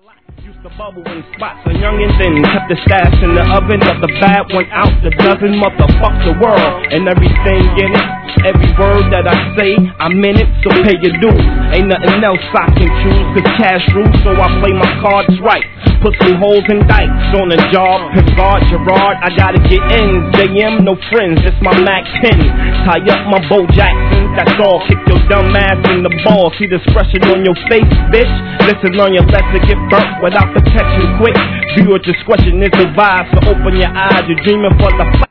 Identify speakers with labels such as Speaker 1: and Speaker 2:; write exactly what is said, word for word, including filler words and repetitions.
Speaker 1: Used to bubble in spots, a youngin' then kept the stash in the oven, but the bad one out the dozen. Motherfuck the world and everything in it. Every word that I say, I'm in it, so pay your dues. Ain't nothing else I can choose, cause cash rules, so I play my cards right. Put some holes in dikes on the job. Pivard, Gerard, I gotta get in. J M, no friends, it's my Mac ten. Tie up my Bo Jackson, that's all. Kick your dumb ass in the ball. See the expression on your face, bitch. Listen on your lesson, get burnt without protection quick. Viewer discretion is advised, so open your eyes. You're dreaming for the